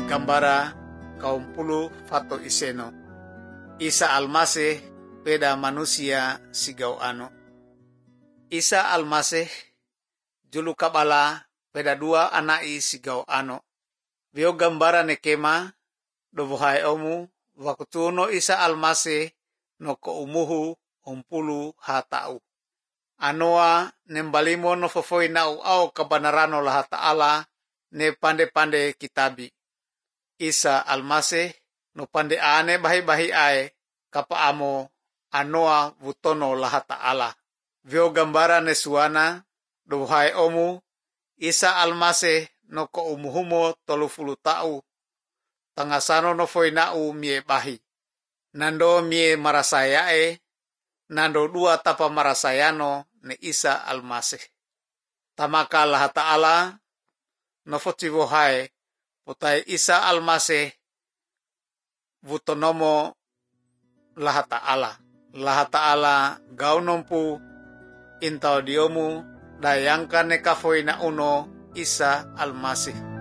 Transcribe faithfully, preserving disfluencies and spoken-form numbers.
gambara kaum pulu fato iseno. Isa Almasih beda manusia sigau ano. Isa Almasih julu kabala beda dua anai sigau ano. Vio gambara nekema dobohai omu wakutuno Isa Almasih no ko umuhu umpulu hatau. Anoa nembalimo no fofoi nau au kabanarano laha ta'ala ne pande-pande kitabi. Isa Almasih no pande ane bahi-bahi ae kapa amo anoa wutono laha ta'ala. Vio gambara ne suana dohai omu Isa Almasih no ko umuhumo tolufulu tau. Tangasano no foi nau mie bahi. Nando mie marasayae nando dua tapa marasayano ne Isa Almasih. Tamaka laha ta'ala no fotivo hai potai Isa Almasih wutonomo laha ta'ala. Laha ta'ala gau nompu intau diomu dayangkan ne kafoina uno Isa Almasih.